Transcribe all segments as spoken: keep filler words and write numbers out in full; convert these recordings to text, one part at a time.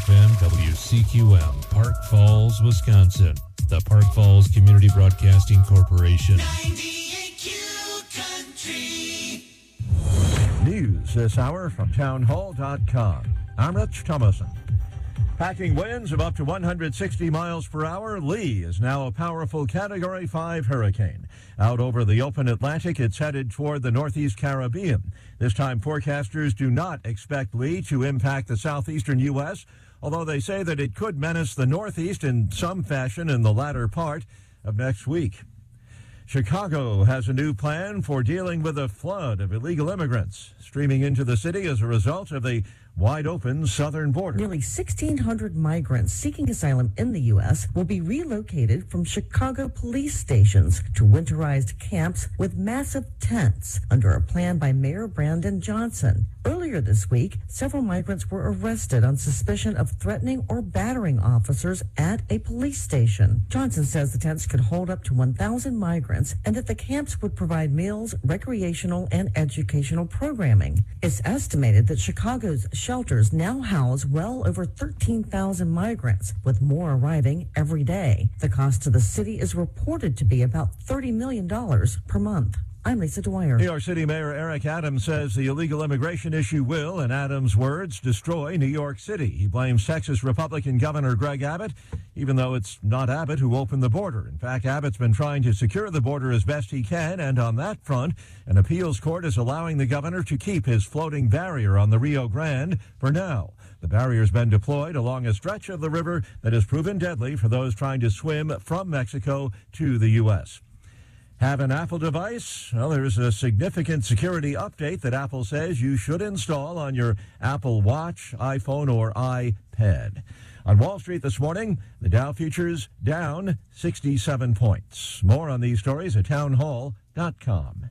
F M, W C Q M, Park Falls, Wisconsin. The Park Falls Community Broadcasting Corporation. ninety-eight Q Country. News this hour from town hall dot com. I'm Rich Thomason. Packing winds of up to one hundred sixty miles per hour, Lee is now a powerful Category five hurricane. Out over the open Atlantic, it's headed toward the Northeast Caribbean. This time, forecasters do not expect Lee to impact the southeastern U S, although they say that it could menace the Northeast in some fashion in the latter part of next week. Chicago has a new plan for dealing with a flood of illegal immigrants streaming into the city as a result of the wide-open southern border. Nearly sixteen hundred migrants seeking asylum in the U S will be relocated from Chicago police stations to winterized camps with massive tents under a plan by Mayor Brandon Johnson. Earlier this week, several migrants were arrested on suspicion of threatening or battering officers at a police station. Johnson says the tents could hold up to one thousand migrants and that the camps would provide meals, recreational, and educational programming. It's estimated that Chicago's shelters now house well over thirteen thousand migrants, with more arriving every day. The cost to the city is reported to be about thirty million dollars per month. I'm Lisa Dwyer. New York City Mayor Eric Adams says the illegal immigration issue will, in Adams' words, destroy New York City. He blames Texas Republican Governor Greg Abbott, even though it's not Abbott who opened the border. In fact, Abbott's been trying to secure the border as best he can, and on that front, an appeals court is allowing the governor to keep his floating barrier on the Rio Grande for now. The barrier's been deployed along a stretch of the river that has proven deadly for those trying to swim from Mexico to the U S Have an Apple device? Well, there's a significant security update that Apple says you should install on your Apple Watch, iPhone, or iPad. On Wall Street this morning, the Dow futures down sixty-seven points. More on these stories at town hall dot com.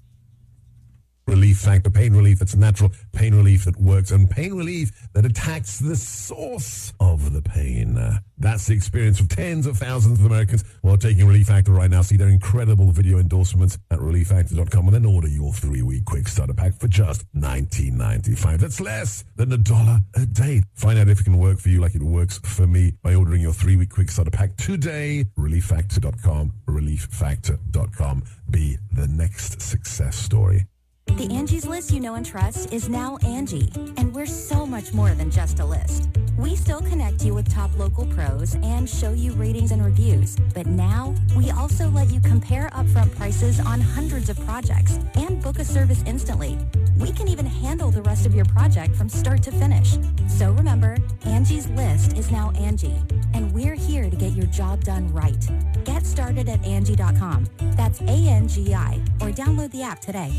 Relief Factor, pain relief that's natural, pain relief that works, and pain relief that attacks the source of the pain. Uh, that's the experience of tens of thousands of Americans who are taking Relief Factor right now. See their incredible video endorsements at relief factor dot com and then order your three-week quick starter pack for just nineteen ninety-five. That's less than a dollar a day. Find out if it can work for you like it works for me by ordering your three-week quick starter pack today. relief factor dot com, relief factor dot com. Be the next success story. The Angie's List you know and trust is now Angie, and we're so much more than just a list. We still connect you with top local pros and show you ratings and reviews, but now we also let you compare upfront prices on hundreds of projects and book a service instantly. We can even handle the rest of your project from start to finish. So remember, Angie's List is now Angie, and we're here to get your job done right. Get started at Angie dot com. That's A N G I, or download the app today.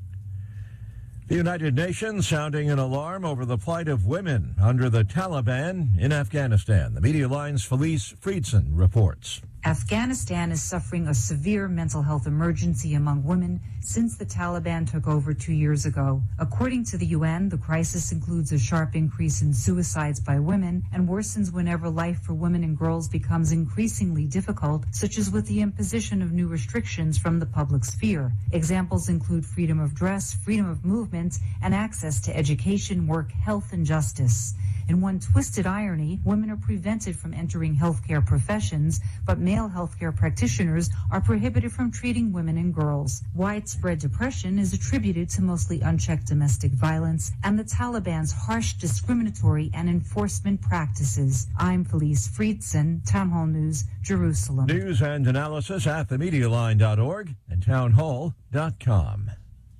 The United Nations sounding an alarm over the plight of women under the Taliban in Afghanistan. The Media Line's Felice Friedson reports. Afghanistan is suffering a severe mental health emergency among women since the Taliban took over two years ago. According to the U N, the crisis includes a sharp increase in suicides by women and worsens whenever life for women and girls becomes increasingly difficult, such as with the imposition of new restrictions from the public sphere. Examples include freedom of dress, freedom of movement, and access to education, work, health, and justice. In one twisted irony, women are prevented from entering healthcare professions, but male healthcare practitioners are prohibited from treating women and girls. Widespread depression is attributed to mostly unchecked domestic violence and the Taliban's harsh discriminatory and enforcement practices. I'm Felice Friedson, Town Hall News, Jerusalem. News and analysis at the media line dot org and town hall dot com.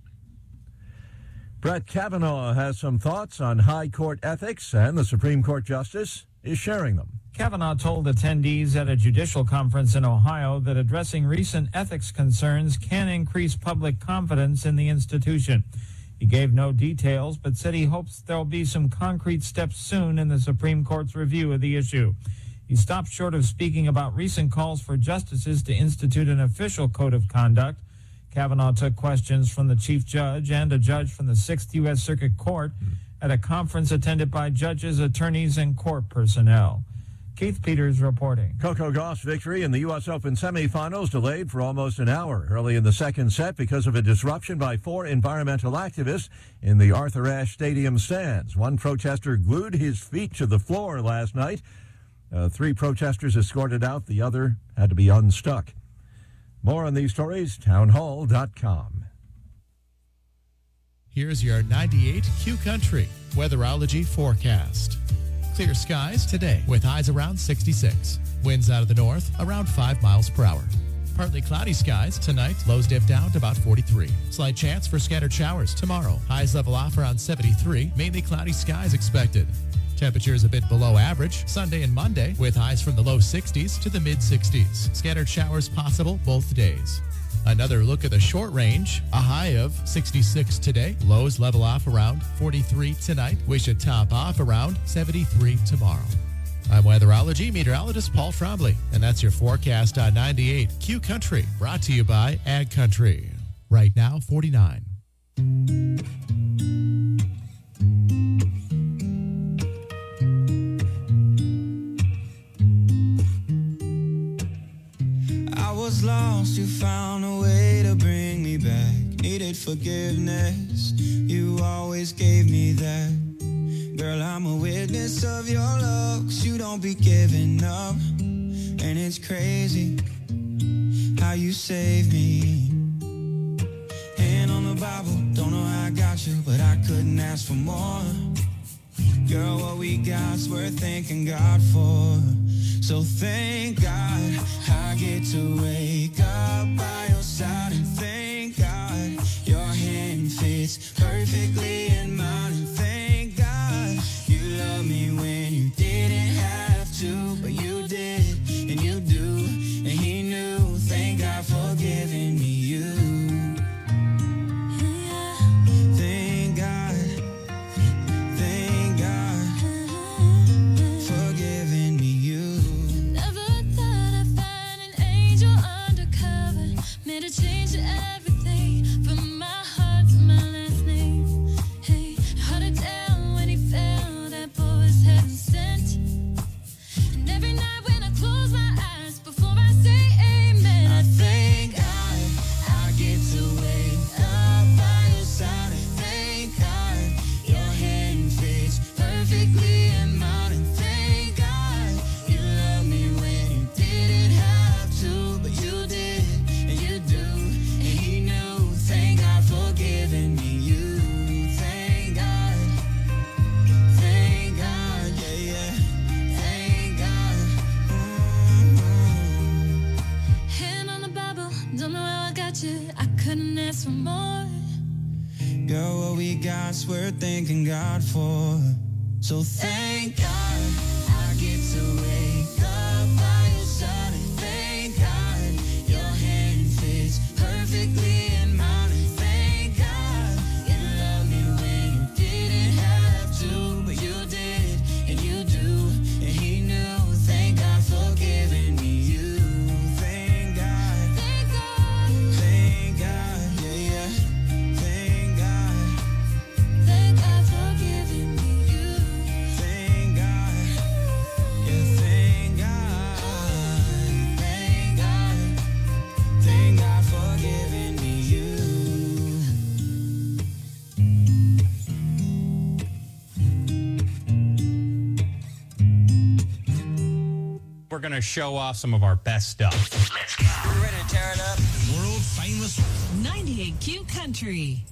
Brett Kavanaugh has some thoughts on high court ethics, and the Supreme Court justice is sharing them. Kavanaugh told attendees at a judicial conference in Ohio that addressing recent ethics concerns can increase public confidence in the institution. He gave no details, but said he hopes there'll be some concrete steps soon in the Supreme Court's review of the issue. He stopped short of speaking about recent calls for justices to institute an official code of conduct. Kavanaugh took questions from the chief judge and a judge from the sixth U S Circuit Court at a conference attended by judges, attorneys, and court personnel. Keith Peters reporting. Coco Gauff's victory in the U S Open semifinals delayed for almost an hour early in the second set because of a disruption by four environmental activists in the Arthur Ashe Stadium stands. One protester glued his feet to the floor last night. Uh, three protesters escorted out. The other had to be unstuck. More on these stories, townhall dot com. Here's your ninety-eight Q Country weatherology forecast. Clear skies today with highs around sixty-six. Winds out of the north around five miles per hour. Partly cloudy skies tonight. Lows dip down to about forty-three. Slight chance for scattered showers tomorrow. Highs level off around seventy-three. Mainly cloudy skies expected. Temperatures a bit below average Sunday and Monday with highs from the low sixties to the mid sixties. Scattered showers possible both days. Another look at the short range. A high of sixty-six today. Lows level off around forty-three tonight. We should top off around seventy-three tomorrow. I'm weatherology meteorologist Paul Trombley, and that's your forecast on ninety-eight Q Country, brought to you by Ag Country. Right now, forty-nine. I was lost, you found a way to bring me back. Needed forgiveness, you always gave me that. Girl, I'm a witness of your love, 'cause you don't be giving up. And it's crazy how you saved me. Hand on the Bible, don't know how I got you, but I couldn't ask for more. Girl, what we got's worth thanking God for. So thank God I get to wake up by your side, and thank God your hand fits perfectly in mine, and thank God you love me when you didn't have to, but you did, and you do, and he knew. Thank God for giving me you. Thank God, thank God for giving me you. Made a change to everything, from my heart to my last name. Hey, hard to tell when he fell, that boy was heaven sent. And every night when I close my eyes, before I say amen, I thank God I get to wake up by your side. I thank God your hand fits perfectly in mine, and thank God you love me when you didn't have to, but you did. Giving me you. Thank God, thank God, yeah, yeah, thank God. Mm-hmm. Hand on the Bible, don't know how I got you, I couldn't ask for more. Girl, what we got's worth thanking God for. So thank God I get to wake up by your side, and thank God your hand fits perfectly in mine. We're going to show off some of our best stuff. Let's go. We're ready to tear it up. World famous ninety-eight Q Country.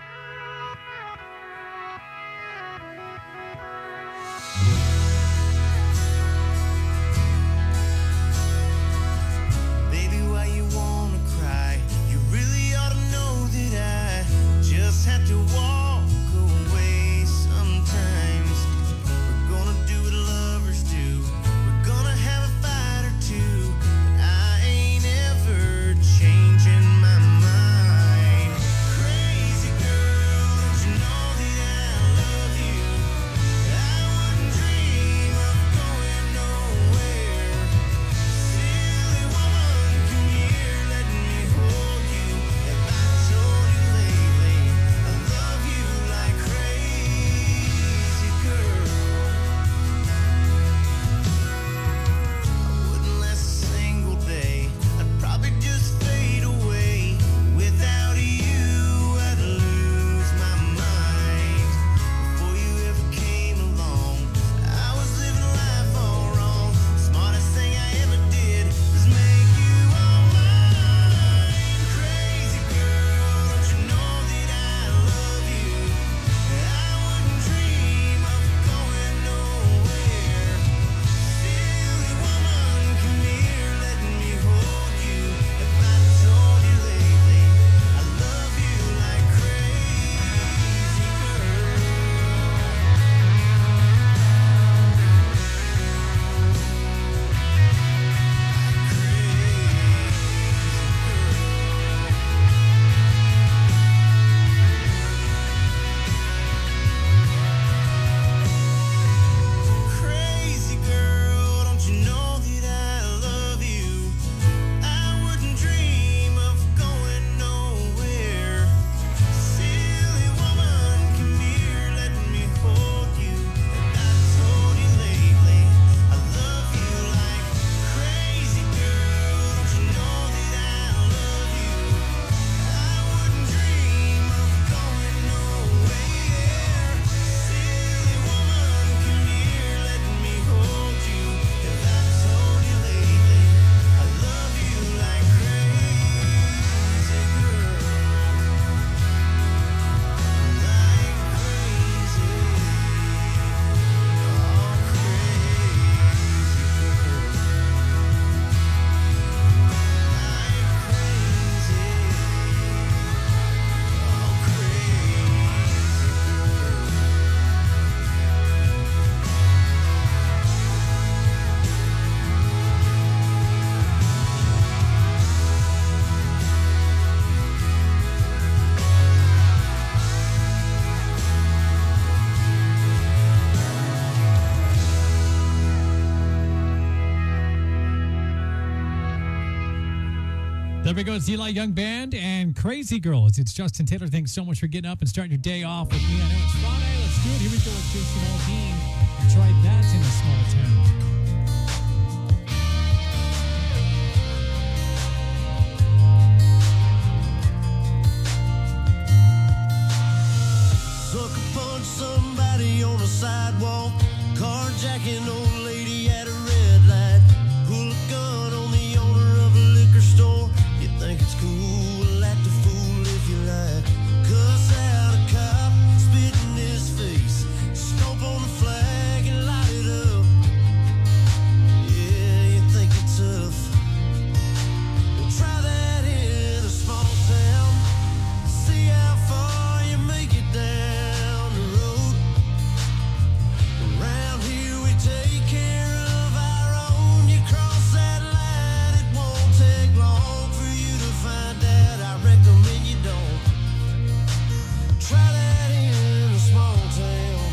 Baby, why you wanna cry? You really ought to know that I just have to walk away sometimes. We're gonna do what lovers do. We're gonna have a fight or two, but I ain't ever changing my mind. Crazy we go. It's Eli Young Band and Crazy Girls. It's Justin Taylor. Thanks so much for getting up and starting your day off with me. I know it's Friday. Let's do it. Here we go with Jason Aldean. Try that in a small town. Sucker punch somebody on the sidewalk, carjacking old lady at a red light, pull a gun on the owner of a liquor store. You think it's cool, act a fool if you like, cuss out a cop, spit in his face, stomp on the flag and light it up. Yeah, you think you're tough. Well, try that in a small town, see how far you make it down the road. Around here we take care of our own. You cross that line, it won't take long for you to find out. I recommend you don't. Try that in a small town.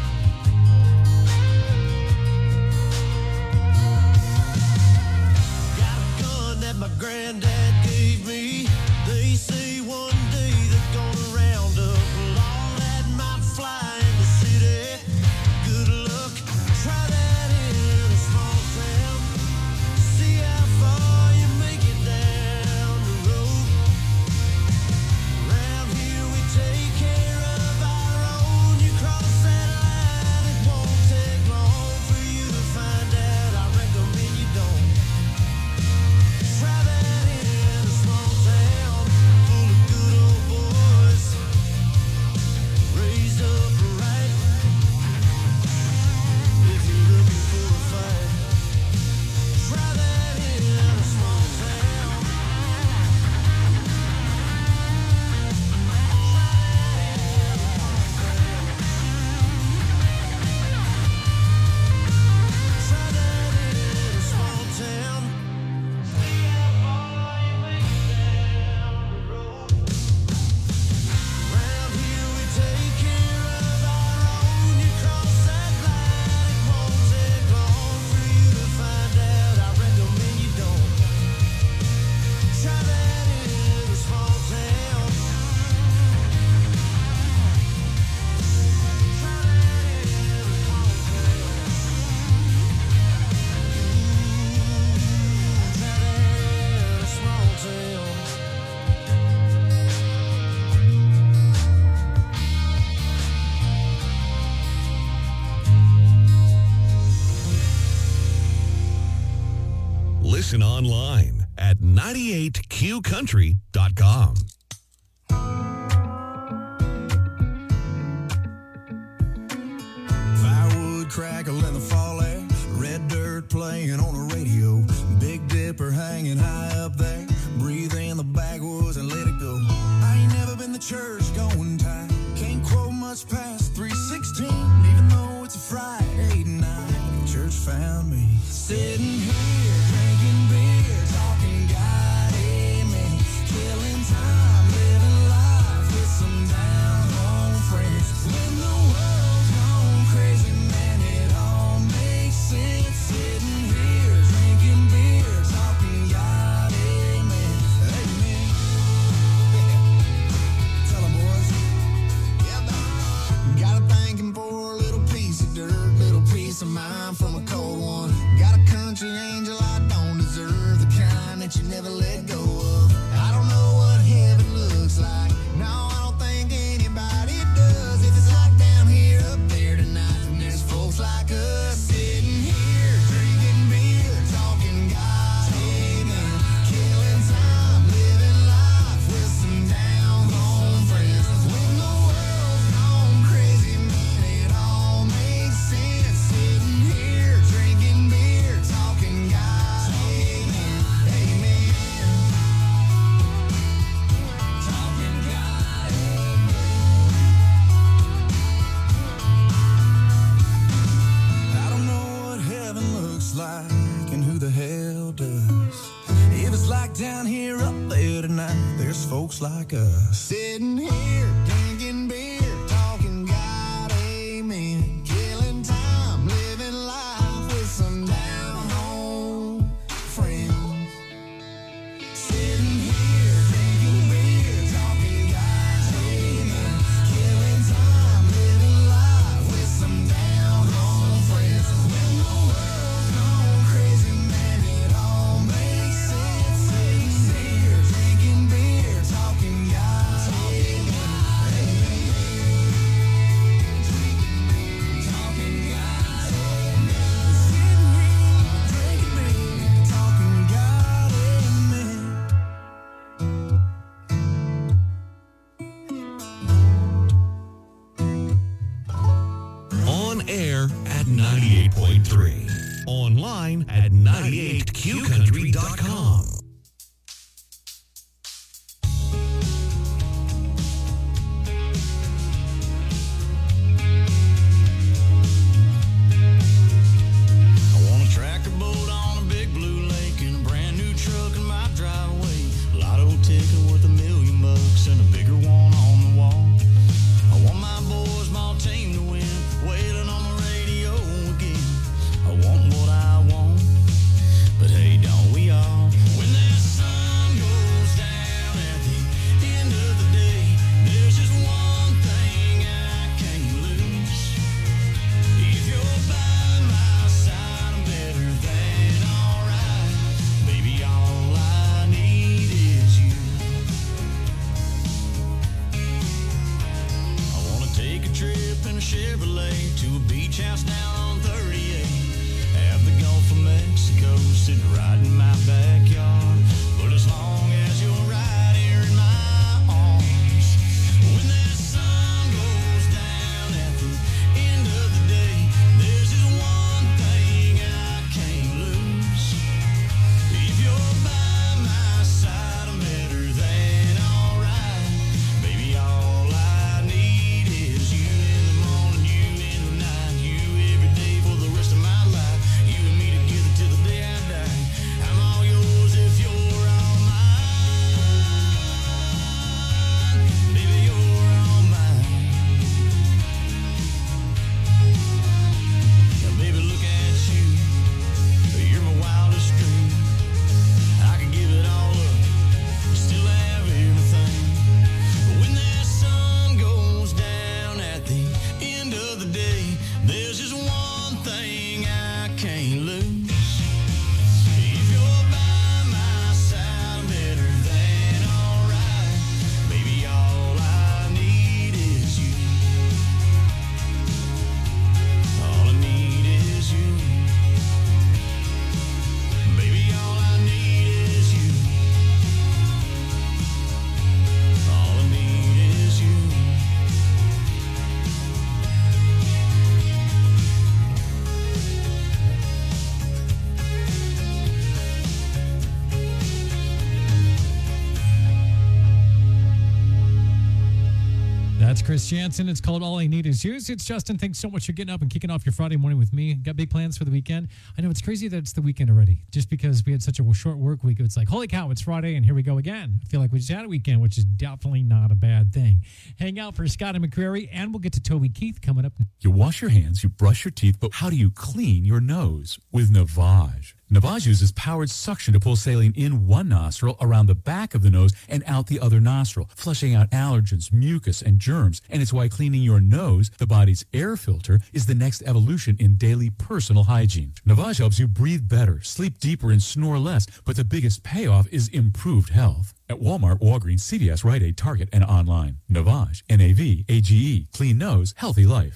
Got a gun that my granddad gave me. They say one day they're gonna round up all that might fly in the city. Good luck, try that in a small town. See how far you make it down the road. Around here we take care of our own. You cross that line, it won't take long for you to find out. I recommend you don't. Try that in a small town, full of good old boys, raised up right. If you're looking for a fight, try that in a small town. Try that in a small town. See how far you make it down the road. Around here we take care of our own. You cross that line, it won't take long for you to find out. I recommend you don't. Try that in a small town. Try that in a small town. Try that in a small town. Listen online at ninety-eight q country dot com. Firewood crackle in the fall air, red dirt playing on the radio, Big Dipper hanging high up there, breathe in the backwoods and let it go. I ain't never been the church going type, can't quote much past three sixteen, even though it's a Friday night. Church found me sitting here drinking beer, talking God, amen, killing time, living life with some down home friends. When the world's gone crazy, man, it all makes sense. Sitting here drinking beer, talking God, amen, amen. Tell 'em, boys. Yeah, got a thanking for a little piece of dirt, little piece of mind from a cold one. Got a country angel I don't deserve, the kind that you never let go of. I don't know what heaven looks like, no, I don't think anybody does. If it's like down here, up there tonight, and there's folks like us sitting here drinking beer, talking God, amen, killing time, living life with some down home friends. When the world's gone crazy, man, it all makes sense. Sitting here drinking beer, talking God, amen, amen. Talking God, amen. I don't know what heaven looks like and who the hell does. If it's like down here, up there tonight, there's folks like us sitting here drinking beer, talking God, amen, killing time, living life with some down home friends. Sitting here ninety-eight point three. Online at ninety-eight q country dot com. Chris Jansen. It's called All I Need Is You. It's Justin. Thanks so much for getting up and kicking off your Friday morning with me. Got big plans for the weekend. I know it's crazy that it's the weekend already. Just because we had such a short work week, it's like, holy cow, it's Friday, and here we go again. I feel like we just had a weekend, which is definitely not a bad thing. Hang out for Scott and McCreary, and we'll get to Toby Keith coming up. You wash your hands, you brush your teeth, but how do you clean your nose? With Navage. Navage uses powered suction to pull saline in one nostril, around the back of the nose, and out the other nostril, flushing out allergens, mucus, and germs. And it's why cleaning your nose, the body's air filter, is the next evolution in daily personal hygiene. Navage helps you breathe better, sleep deeper, and snore less, but the biggest payoff is improved health. At Walmart, Walgreens, C V S, Rite Aid, Target, and online. Navage, N A V A G E. Clean nose, healthy life.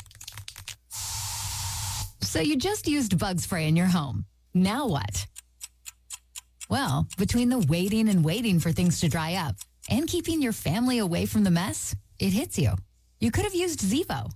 So you just used bug spray in your home. Now what? Well, between the waiting and waiting for things to dry up and keeping your family away from the mess, it hits you. You could have used Zevo.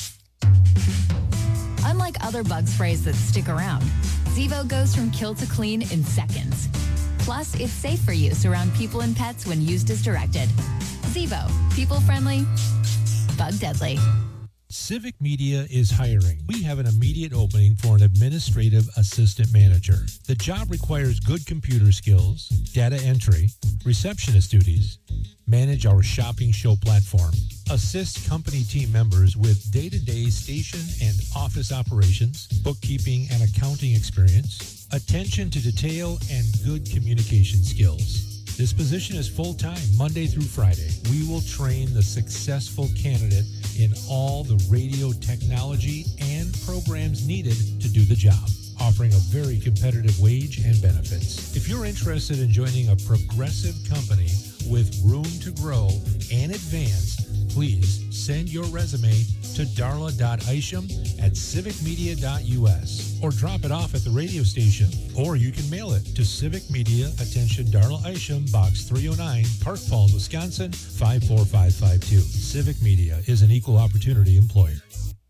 Unlike other bug sprays that stick around, Zevo goes from kill to clean in seconds. Plus, it's safe for use around people and pets when used as directed. Zevo, people-friendly, bug-deadly. Civic Media is hiring. We have an immediate opening for an administrative assistant manager. The job requires good computer skills, data entry, receptionist duties, manage our shopping show platform, assist company team members with day-to-day station and office operations, bookkeeping and accounting experience, attention to detail, and good communication skills. This position is full-time, Monday through Friday. We will train the successful candidate in all the radio technology and programs needed to do the job, offering a very competitive wage and benefits. If you're interested in joining a progressive company with room to grow and advance, please send your resume to darla dot isham at civic media dot u s or drop it off at the radio station. Or you can mail it to Civic Media, attention Darla Isham, Box three oh nine, Park Falls, Wisconsin, five four five five two. Civic Media is an equal opportunity employer.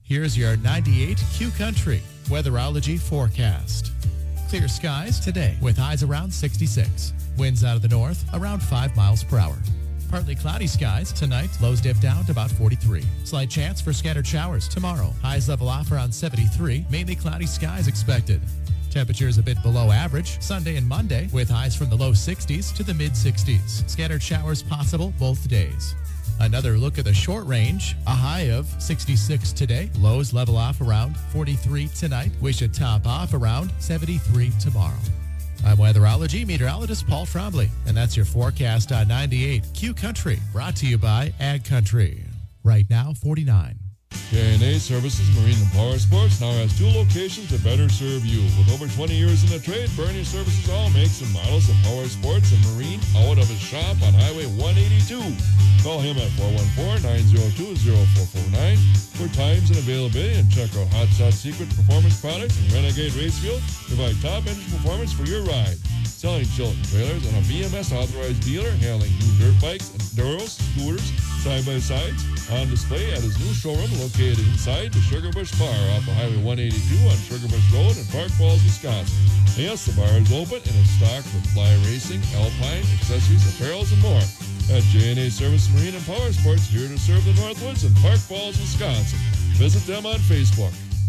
Here's your ninety-eight Q Country weatherology forecast. Clear skies today with highs around sixty-six. Winds out of the north around five miles per hour. Partly cloudy skies tonight. Lows dip down to about forty-three. Slight chance for scattered showers tomorrow. Highs level off around seventy-three. Mainly cloudy skies expected. Temperatures a bit below average Sunday and Monday with highs from the low sixties to the mid sixties. Scattered showers possible both days. Another look at the short range. A high of sixty-six today. Lows level off around forty-three tonight. We should top off around seventy-three tomorrow. I'm weatherology meteorologist Paul Trombley, and that's your forecast on ninety-eight Q Country, brought to you by Ag Country. Right now, forty-nine. J and A Services Marine and Power Sports now has two locations to better serve you. With over twenty years in the trade, Bernie Services all makes and models of power sports and marine out of his shop on Highway one eighty-two. Call him at four one four, nine zero two, zero four four nine for times and availability, and check out Hot Shot Secret Performance Products and Renegade Racefield. Provide top engine performance for your ride. Selling Chilton trailers and a B M S authorized dealer, handling new dirt bikes, enduros, scooters, side-by-sides, on display at his new showroom located inside the Sugarbush Bar off of Highway one eighty-two on Sugarbush Road in Park Falls, Wisconsin. Yes, the bar is open and is stocked with fly racing, alpine, accessories, apparels, and more. At J and A Service Marine and Power Sports, here to serve the Northwoods in Park Falls, Wisconsin. Visit them on Facebook.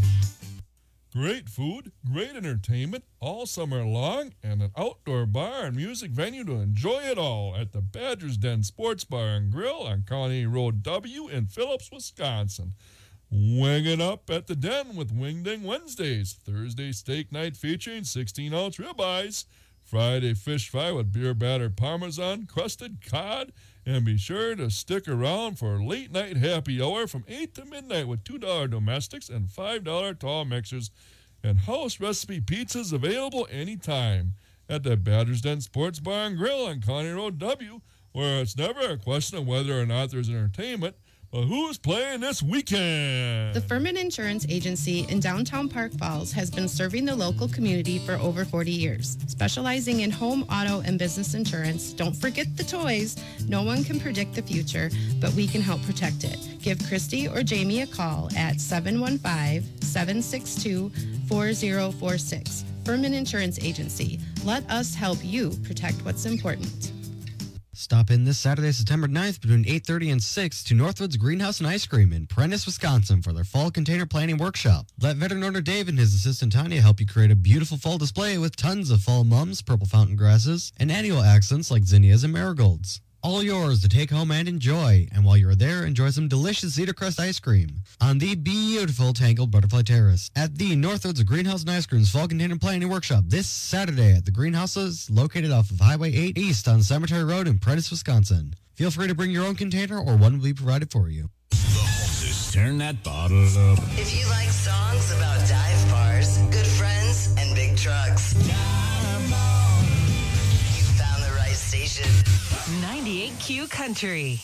Great food, great entertainment all summer long, and an outdoor bar and music venue to enjoy it all at the Badger's Den Sports Bar and Grill on County Road W in Phillips, Wisconsin. Wing it up at the Den with Wing Ding Wednesdays. Thursday steak night featuring sixteen ounce ribeyes. Friday fish fry with beer batter parmesan, crusted cod, and be sure to stick around for late night happy hour from eight to midnight with two dollar domestics and five dollar tall mixers, and house recipe pizzas available anytime at the Badger's Den Sports Bar and Grill on County Road W, where it's never a question of whether or not there's entertainment, but who's playing this weekend? The Furman Insurance Agency in downtown Park Falls has been serving the local community for over forty years. Specializing in home, auto, and business insurance, don't forget the toys. No one can predict the future, but we can help protect it. Give Christy or Jamie a call at seven one five, seven six two, four zero four six. Furman Insurance Agency. Let us help you protect what's important. Stop in this Saturday, September ninth between eight thirty and six to Northwoods Greenhouse and Ice Cream in Prentice, Wisconsin for their fall container planning workshop. Let veteran owner Dave and his assistant Tanya help you create a beautiful fall display with tons of fall mums, purple fountain grasses, and annual accents like zinnias and marigolds. All yours to take home and enjoy. And while you're there, enjoy some delicious Cedar Crust ice cream on the beautiful Tangled Butterfly Terrace at the Northwoods Greenhouse and Ice Cream's Fall Container Planning Workshop this Saturday at the greenhouses located off of Highway eight East on Cemetery Road in Prentice, Wisconsin. Feel free to bring your own container or one will be provided for you. Turn that bottle up. If you like songs about dive bars, good friends, and big trucks, you found the right station. ninety-eight Q Country.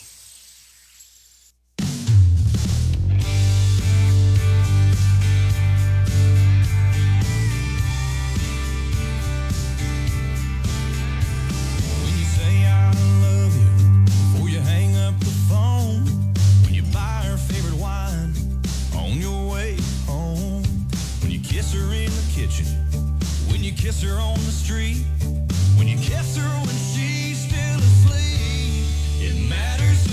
When you say I love you before you hang up the phone, when you buy her favorite wine on your way home, when you kiss her in the kitchen, when you kiss her on the street, when you kiss her when she's still asleep, it matters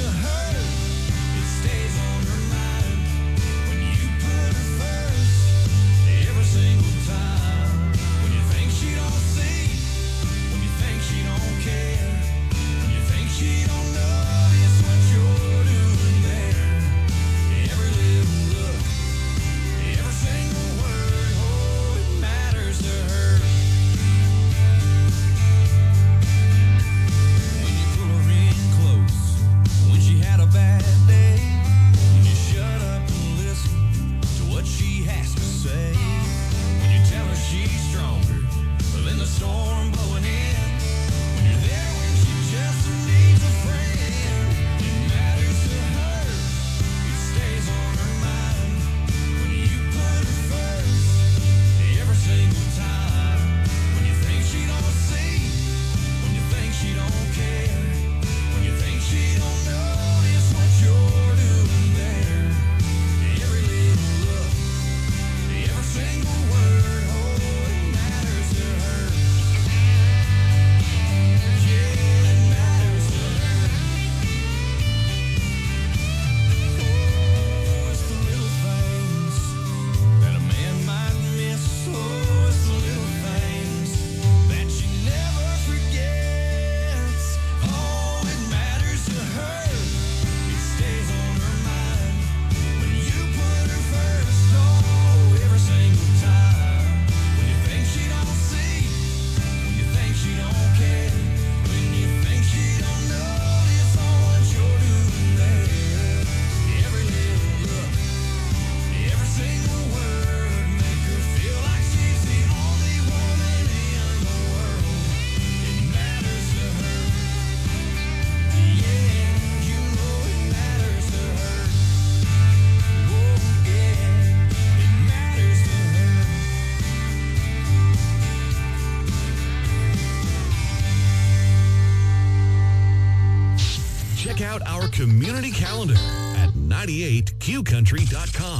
Check out our community calendar at ninety-eight q country dot com.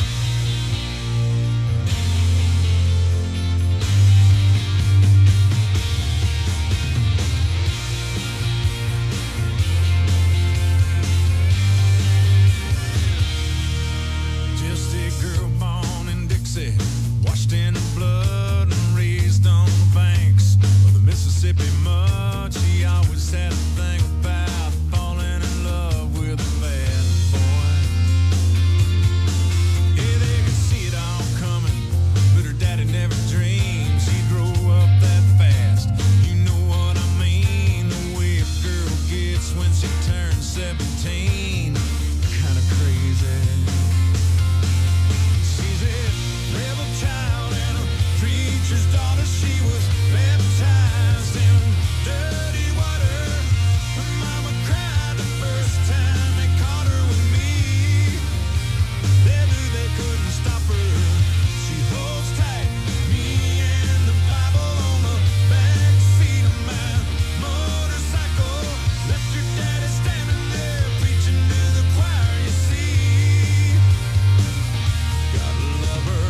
Just a girl born in Dixie, washed in the blood and raised on the banks of the Mississippi mud. She always had a thing about falling in love with a bad boy. Yeah, they could see it all coming, but her daddy never dreamed she'd grow up that fast. You know what I mean? The way a girl gets when she turns seventeen, kind of crazy. She's a rebel child and a preacher's daughter. She was baptized in dirty water. Her mama cried the first time they caught her with me. They knew they couldn't stop her. She holds tight, me and the Bible on the back seat of my motorcycle. Left your daddy standing there preaching to the choir. You see, gotta love her.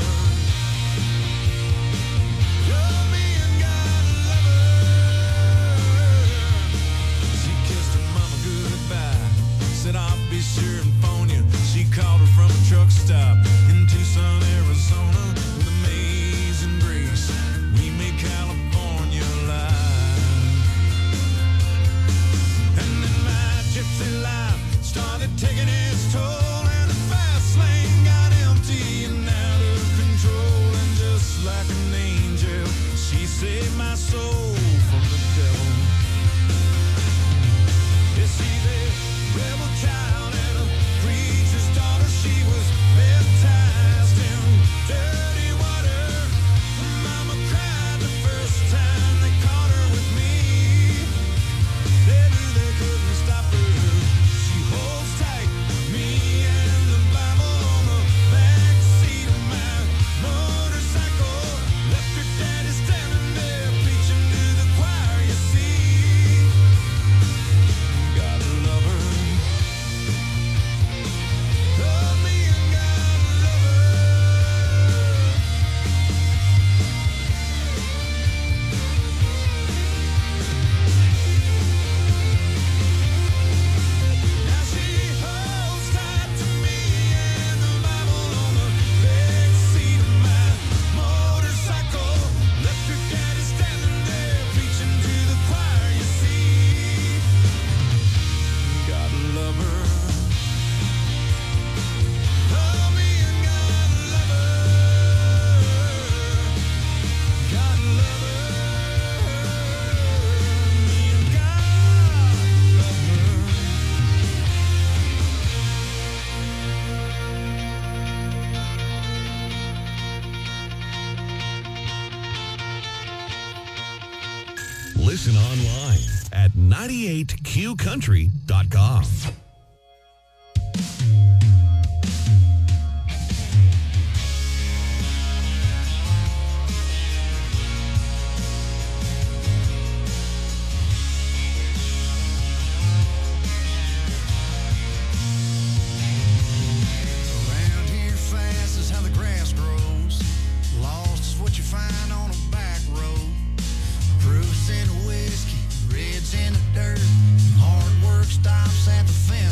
Love me and gotta love her. She kissed her mama goodbye, said I'll be sure and phone you. She called her from a truck stop in Tucson, Arizona, with amazing grace. We made California alive. And then my gypsy life started taking its toll, and the fast lane got empty and out of control. And just like an angel, she saved my soul from the devil. Yeah, she's a rebel child and a preacher's daughter. She was baptized in dirty water. Her mama cried the first time they caught her with me. They knew they couldn't stop her. She holds tight, me and the Bible on the back seat of my motorcycle. Left her daddy standing there preaching to the choir. You see, gotta love her. Love me and gotta love her. Now she holds tight to me and the Bible on the back seat of my motorcycle. Left her daddy standing there preaching to the choir. You see, gotta love her. Love me and gotta love her. Gotta love her. Me and gotta love her. Listen online at ninety-eight q country dot com. Around here fast is how the grass grows. Lost is what you find on a back road. Proofs in the whiskey, reds in the dirt. Hard work stops at the fence.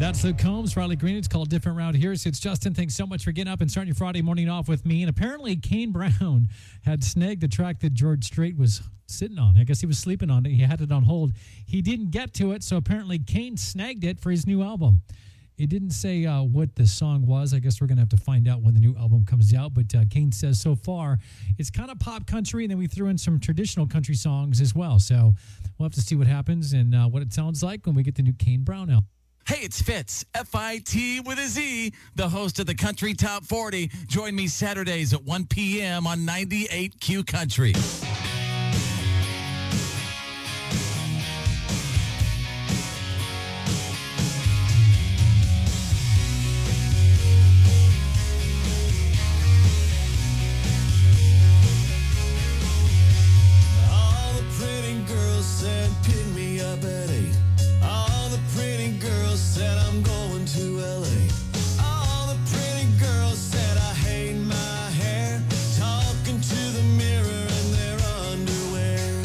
That's Luke Combs, Riley Green. It's called Different Route Here. So it's Justin. Thanks so much for getting up and starting your Friday morning off with me. And apparently Kane Brown had snagged the track that George Strait was sitting on. I guess he was sleeping on it. He had it on hold. He didn't get to it, so apparently Kane snagged it for his new album. It didn't say uh, what the song was. I guess we're going to have to find out when the new album comes out. But uh, Kane says so far it's kind of pop country, and then we threw in some traditional country songs as well. So we'll have to see what happens and uh, what it sounds like when we get the new Kane Brown out. Hey, it's Fitz, F I T with a Z, the host of the Country Top forty. Join me Saturdays at one p.m. on ninety-eight Q Country. All the pretty girls said pick me up at eight. All the pretty girls said I'm going to L A. All the pretty girls said I hate my hair, talking to the mirror in their underwear.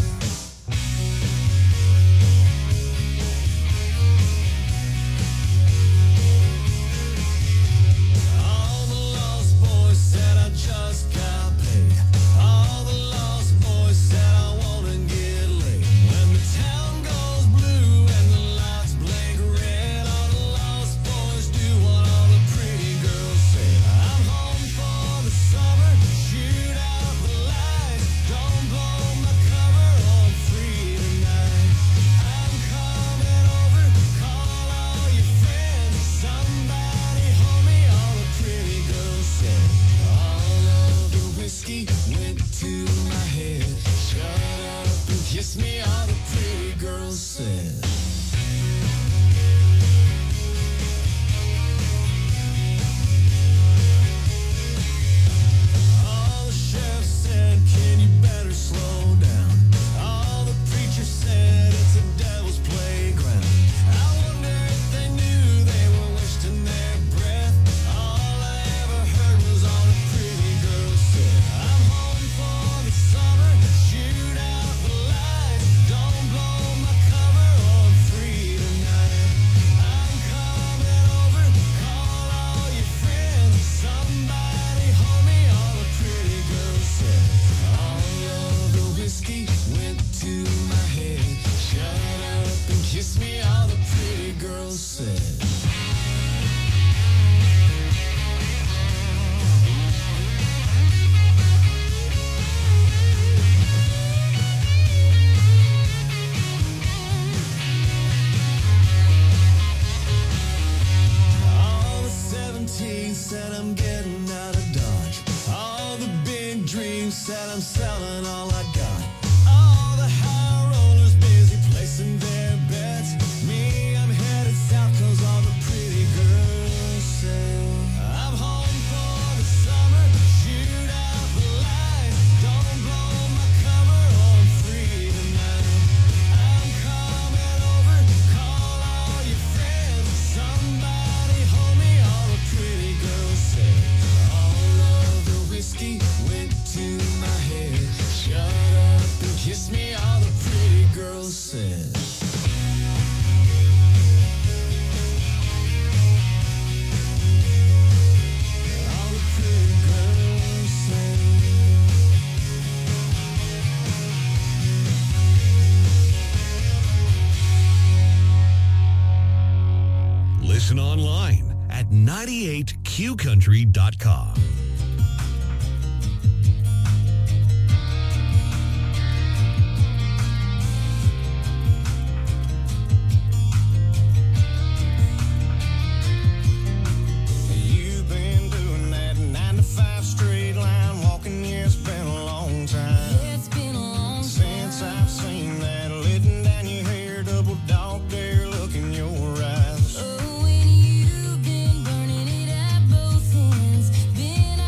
All the lost boys said I just got paid. All the lost boys said I wanna get laid. When the town goes blue and the lights blink red, all the lost boys do what all the pretty girls say. I'm home for the summer, shoot out the lights, don't blow my cover, I'm free tonight. I'm coming over, call all your friends, somebody hold me, all the pretty girls say. All of the whiskey went to my head, shut up and kiss me, all the pretty girls said. All the sheriff said, can you better slow down? All the preachers said, it's a devil's playground. I wonder if they knew they were wasting their breath. All I ever heard was all the pretty girls said. I'm home for the summer, shoot out the lights, don't blow my cover, I'm free tonight. I'm coming over, call all your friends, somebody hold me, all the pretty girls said. All of the whiskey went to my head, shut up and kiss me, all the pretty girls said. All the seventeen said I'm getting out of Dodge. All the big dreams said I'm selling all I got. All the high rollers busy placing their bets. Me, I'm headed south 'cause all the pretty girls say I'm home for the summer, shoot out the lights, don't blow my cover, I'm free tonight. I'm coming over, call all your friends, somebody hold me, all the pretty girls say. All of the whiskey went to my head, shut up and kiss me, all the pretty girls said. All the pretty girls said. Listen online at ninety-eight q country dot com. You've been doing that nine to five straight line walking, yeah, it's been a long time. It's been a long Since I've seen that letting down your hair, double dog dare look in your eyes. Oh, when you've been burning it at both ends, been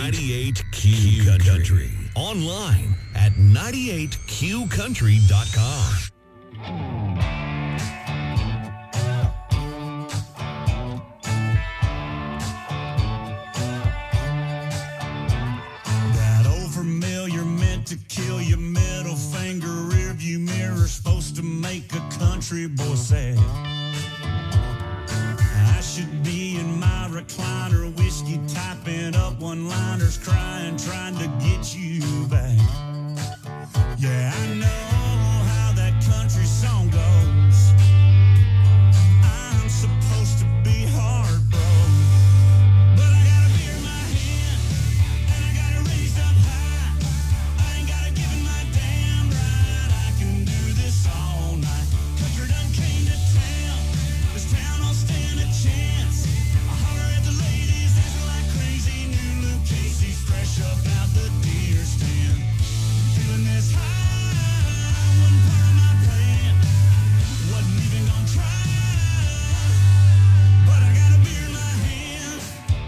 ninety-eight Q Country. Online at ninety-eight Q country dot com. That old familiar meant to kill your middle finger rearview mirror, supposed to make a country boy sad. I should be in my recliner, whiskey typing up one-liners, crying, trying to get you back. Yeah, I know how that country song goes. I'm supposed to be heartbroken, but I got a beer in my hand, and I got it raised up high. I ain't got to give it my damn right. I can do this all night. Country done came to town. This town don't stand a chance. I holler at the ladies, dancing like crazy. New Luke Casey's fresh up out the deer stand. Feeling this high, wasn't part of my plan. Wasn't even gonna try, but I got a beer in my hand.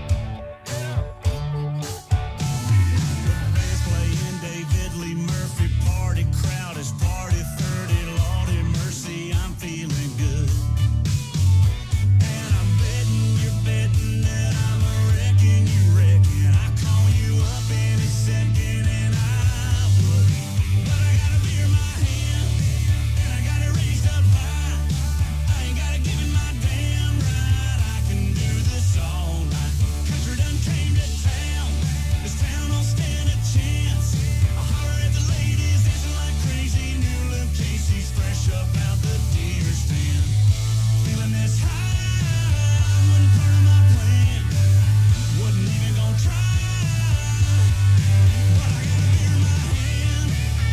The band's playing David Lee Murphy, party crowd is party thirty. Lordy mercy, I'm feeling good. And I'm betting you're betting that I'm a wrecking you reckon I call you up any second, and I would. But I got a beer in my hand, and I got it raised up high. I ain't gotta give it my damn right. I can do this all night. Country done came to town. This town don't stand a chance. I holler at the ladies, dancing like crazy. New Luke Casey's fresh up out the deer stand. Feeling this high, wasn't part of my plan. Wasn't even gonna try, but I got a beer in my hand.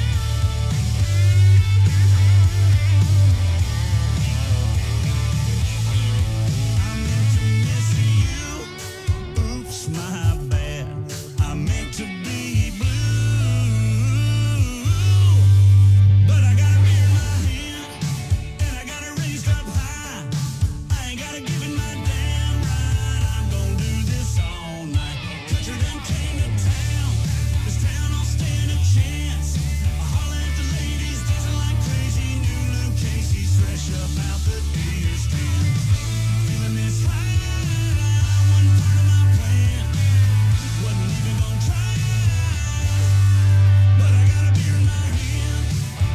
I meant to miss you. Oops, my bad. I meant to be blue. But I got a beer in my hand, and I got it raised up high. I ain't gotta give it my damn right. I'm gonna do this all night. Country done came to town. This town don't stand a chance. I holler at the ladies, dancing like crazy. New Luke Casey's fresh up out the deer stand. Feeling this high, wasn't part of my plan. Wasn't even gonna try, but I got a beer in my hand.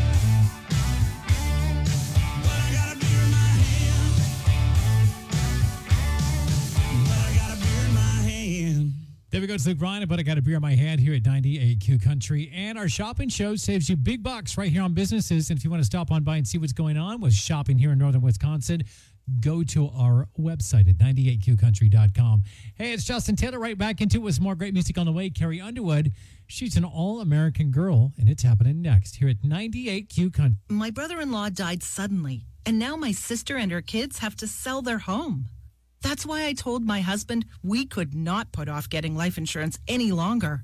But I got a beer in my hand. But I got a beer in my hand. There we go. It's Luke Ryan, but I got a beer in my hand here at ninety-eight Q Country. And our shopping show saves you big bucks right here on businesses. And if you want to stop on by and see what's going on with shopping here in northern Wisconsin, go to our website at ninety-eight Q country dot com. Hey, it's Justin Taylor right back into it with some more great music on the way. Carrie Underwood, she's an all-American girl, and it's happening next here at ninety-eight Q Country. My brother-in-law died suddenly, and now my sister and her kids have to sell their home. That's why I told my husband we could not put off getting life insurance any longer.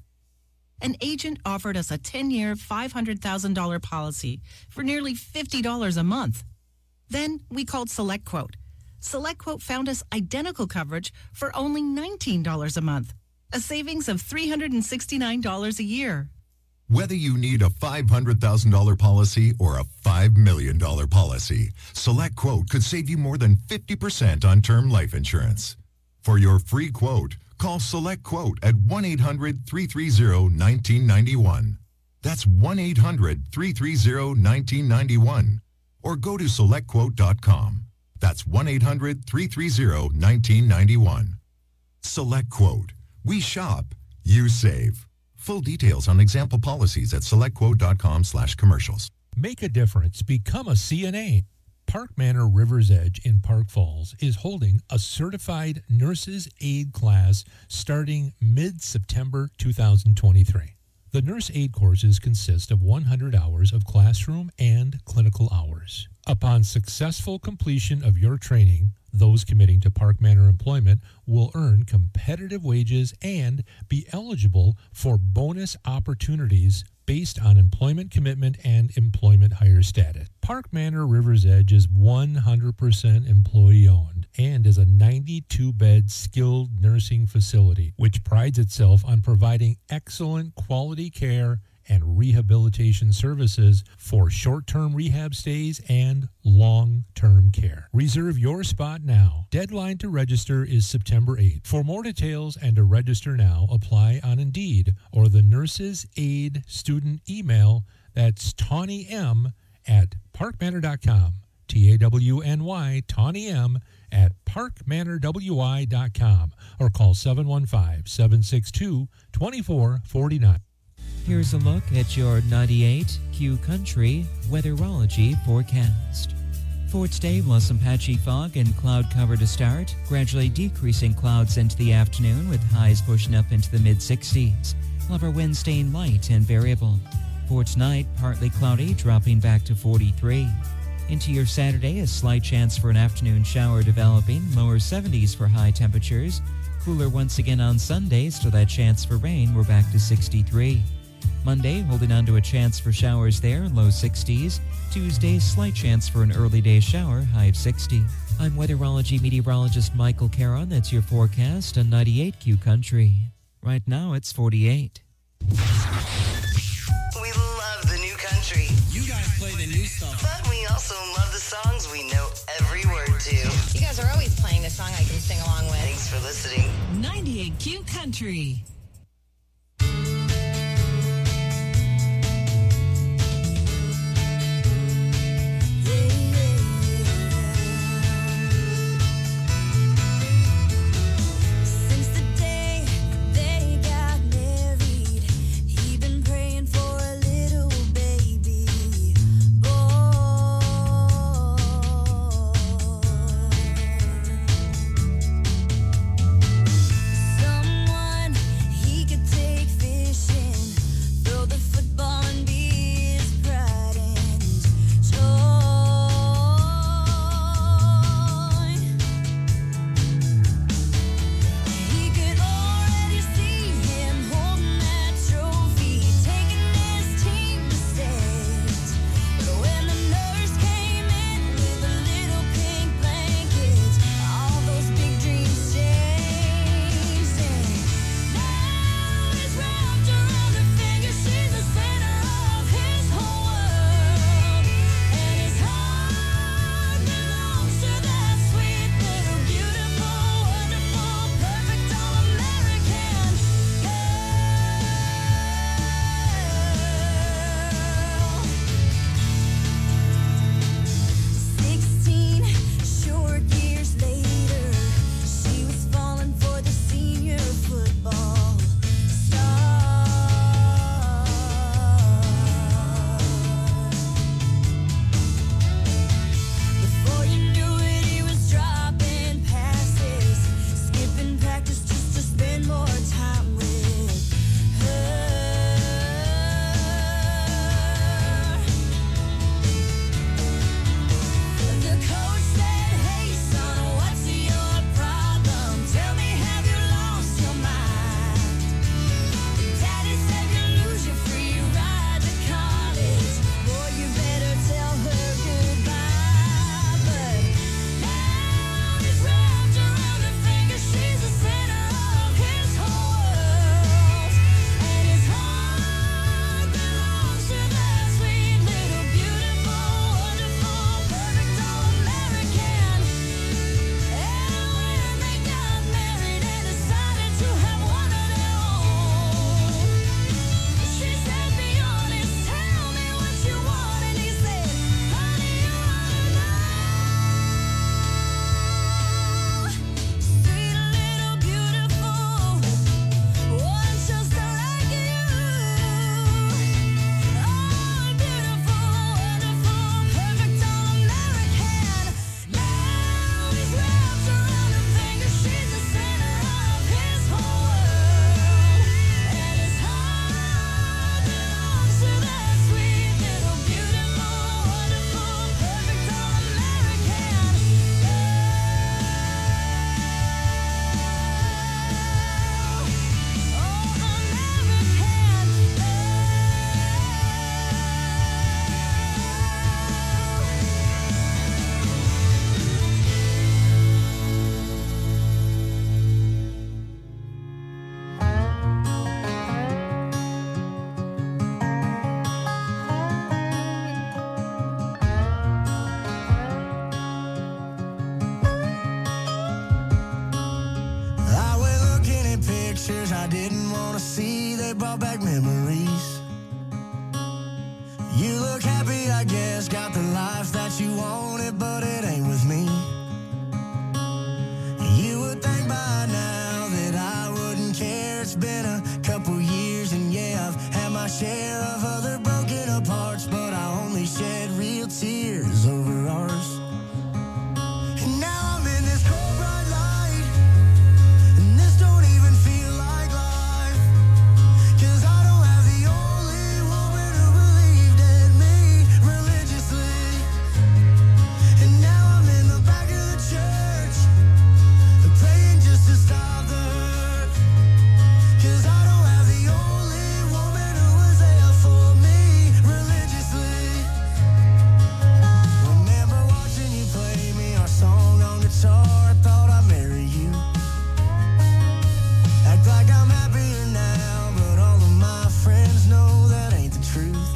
An agent offered us a ten-year, five hundred thousand dollars policy for nearly fifty dollars a month. Then we called SelectQuote. SelectQuote found us identical coverage for only nineteen dollars a month, a savings of three hundred sixty-nine dollars a year. Whether you need a five hundred thousand dollars policy or a five million dollars policy, SelectQuote could save you more than fifty percent on term life insurance. For your free quote, call SelectQuote at one eight hundred, three three zero, one nine nine one. That's one eight hundred, three three zero, one nine nine one. Or go to select quote dot com. That's one eight hundred, three three zero, one nine nine one. SelectQuote. We shop, you save. Full details on example policies at select quote dot com slash commercials. Make a difference. Become a C N A. Park Manor River's Edge in Park Falls is holding a certified nurses aid class starting mid-September two thousand twenty-three. The nurse aid courses consist of one hundred hours of classroom and clinical hours. Upon successful completion of your training, those committing to Park Manor employment will earn competitive wages and be eligible for bonus opportunities based on employment commitment and employment hire status. Park Manor River's Edge is one hundred percent employee-owned and is a ninety-two bed skilled nursing facility, which prides itself on providing excellent quality care and rehabilitation services for short-term rehab stays and long-term care. Reserve your spot now. Deadline to register is September eighth. For more details and to register now, apply on Indeed or the Nurses Aid student email. That's Tawny M at park manor dot com. T A W N Y, Tawny M at park manor w i dot com or call seven one five, seven six two, two four four nine. Here's a look at your ninety-eight Q Country weatherology forecast. For today, we'll have some patchy fog and cloud cover to start, gradually decreasing clouds into the afternoon with highs pushing up into the mid sixties. We'll have our wind staying light and variable. For tonight, partly cloudy, dropping back to forty-three. Into your Saturday, a slight chance for an afternoon shower developing, lower seventies for high temperatures. Cooler once again on Sunday, so that chance for rain, we're back to sixty-three. Monday, holding on to a chance for showers there, low sixties. Tuesday, slight chance for an early day shower, high of sixty. I'm weatherology meteorologist Michael Caron. That's your forecast on ninety-eight Q Country. Right now, it's forty-eight. We love the new country. You guys play the new stuff. But we also love the songs we know every word to. You guys are always playing a song I can sing along with. Thanks for listening. ninety-eight Q Country. Someone it brought back memories. You look happy, I guess, got the life that you wanted, but it ain't with me. You would think by now that I wouldn't care. It's been a couple years, and yeah, I've had my share of other broken aparts, but I only shed real tears over ours. And now I'm in this cold bright light, and this don't even feel like life, 'cause I don't have the only woman who believed in me religiously. And now I'm in the back of the church, praying just to stop the hurt, 'cause I don't have the only woman who was there for me religiously. Remember watching you play me our song on guitar, I thought I'd marry you. Act like I'm happier now, but all of my friends know that ain't the truth.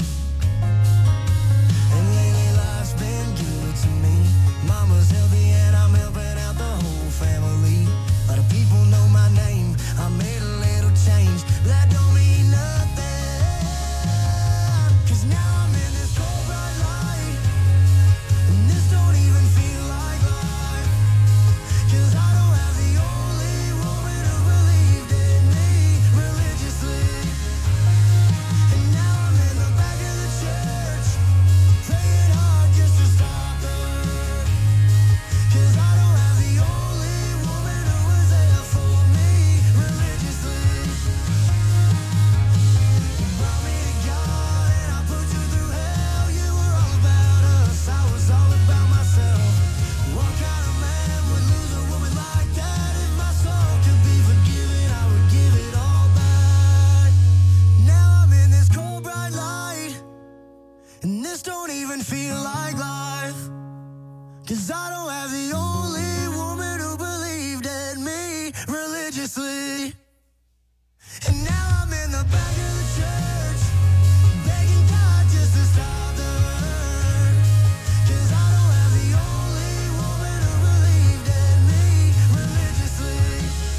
And lately life's been good to me. Mama's healthy and I'm helping out the whole family. A lot of people know my name, I made a little change, but that don't mean nothing, 'cause now I'm in this cold bright light, and this don't even feel like life, 'cause I don't have the only woman who believed in me religiously. And now I'm in the back of the church, praying hard just to stop the hurt, 'cause I don't have the only woman who was there for me religiously. You brought me to God and I put you through hell. You were all about us, I was all about myself. What kind of man would lose a woman like that? If my soul could be forgiven, I would give it all back. Now I'm in this cold bright light, and this don't even feel like life, 'cause I don't have the only woman who believed in me religiously. And now I'm in the back of the church, begging God just to stop the hurt, 'cause I don't have the only woman who believed in me religiously.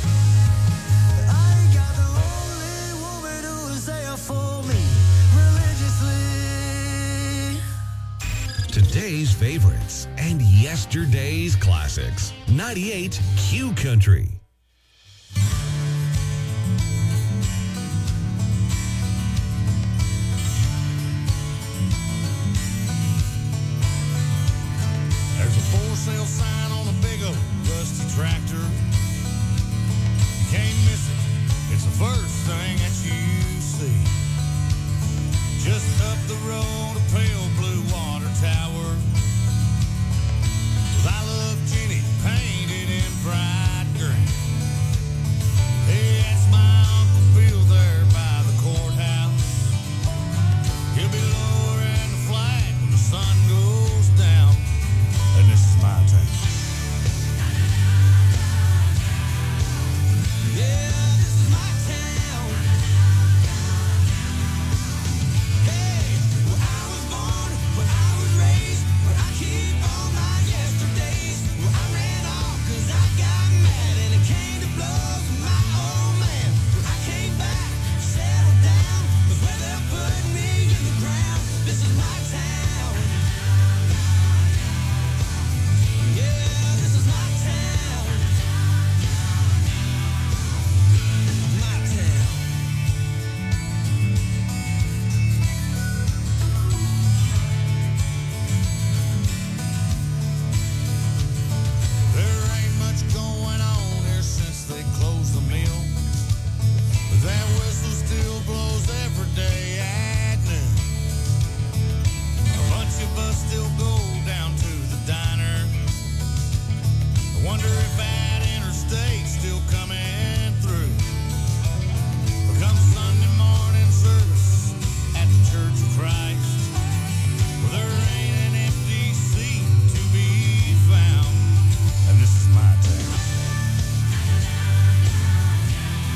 I ain't got the only woman who was there for me religiously. Today's favorites and yesterday's classics. ninety-eight Q Country. There's a for sale sign on a big old rusty tractor. You can't miss it. It's the first thing that you see. Just up the road, a pale blue water tower